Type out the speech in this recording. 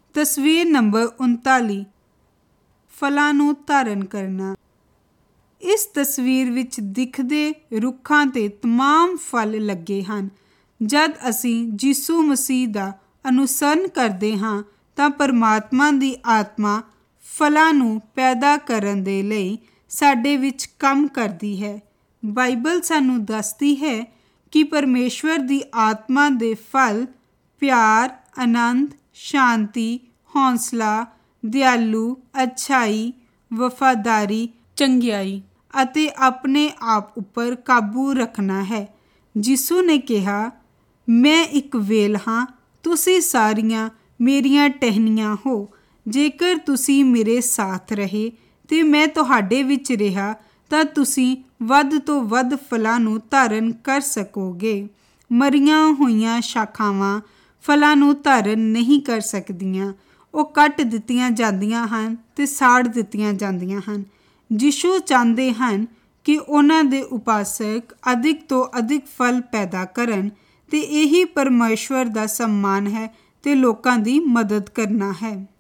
ਤਸਵੀਰ ਨੰਬਰ 39 ਫਲਾਂ ਨੂੰ ਧਾਰਨ ਕਰਨਾ। ਇਸ ਤਸਵੀਰ ਵਿੱਚ ਦਿਖਦੇ ਰੁੱਖਾਂ 'ਤੇ ਤਮਾਮ ਫਲ ਲੱਗੇ ਹਨ। ਜਦ ਅਸੀਂ ਯਿਸੂ ਮਸੀਹ ਦਾ ਅਨੁਸਰਨ ਕਰਦੇ ਹਾਂ ਤਾਂ ਪਰਮਾਤਮਾ ਦੀ ਆਤਮਾ ਫਲਾਂ ਨੂੰ ਪੈਦਾ ਕਰਨ ਦੇ ਲਈ ਸਾਡੇ ਵਿੱਚ ਕੰਮ ਕਰਦੀ ਹੈ। ਬਾਈਬਲ ਸਾਨੂੰ ਦੱਸਦੀ ਹੈ ਕਿ ਪਰਮੇਸ਼ਵਰ ਦੀ ਆਤਮਾ ਦੇ ਫਲ ਪਿਆਰ, ਆਨੰਦ, ਸ਼ਾਂਤੀ, ਹੌਂਸਲਾ, ਦਿਆਲੂ, ਅੱਛਾਈ, ਵਫਾਦਾਰੀ, ਚੰਗਿਆਈ ਅਤੇ ਆਪਣੇ ਆਪ ਉੱਪਰ ਕਾਬੂ ਰੱਖਣਾ ਹੈ। ਯਿਸੂ ਨੇ ਕਿਹਾ, ਮੈਂ ਇੱਕ ਵੇਲ ਹਾਂ, ਤੁਸੀਂ ਸਾਰੀਆਂ ਮੇਰੀਆਂ ਟਹਿਣੀਆਂ ਹੋ। ਜੇਕਰ ਤੁਸੀਂ ਮੇਰੇ ਸਾਥ ਰਹੇ ਅਤੇ ਮੈਂ ਤੁਹਾਡੇ ਵਿੱਚ ਰਿਹਾ ਤਾਂ ਤੁਸੀਂ ਵੱਧ ਤੋਂ ਵੱਧ ਫਲਾਂ ਨੂੰ ਧਾਰਨ ਕਰ ਸਕੋਗੇ। ਮਰੀਆਂ ਹੋਈਆਂ ਸ਼ਾਖਾਵਾਂ ਫਲਾਂ ਨੂੰ ਧਾਰਨ ਨਹੀਂ ਕਰ ਸਕਦੀਆਂ। ਉਹ ਕੱਟ ਦਿੱਤੀਆਂ ਜਾਂਦੀਆਂ ਹਨ ਅਤੇ ਸਾੜ ਦਿੱਤੀਆਂ ਜਾਂਦੀਆਂ ਹਨ। ਯਿਸੂ ਚਾਹੁੰਦੇ ਹਨ ਕਿ ਉਹਨਾਂ ਦੇ ਉਪਾਸਕ ਅਧਿਕ ਤੋਂ ਅਧਿਕ ਫਲ ਪੈਦਾ ਕਰਨ ਅਤੇ ਇਹੀ ਪਰਮੇਸ਼ਵਰ ਦਾ ਸਨਮਾਨ ਹੈ ਅਤੇ ਲੋਕਾਂ ਦੀ ਮਦਦ ਕਰਨਾ ਹੈ।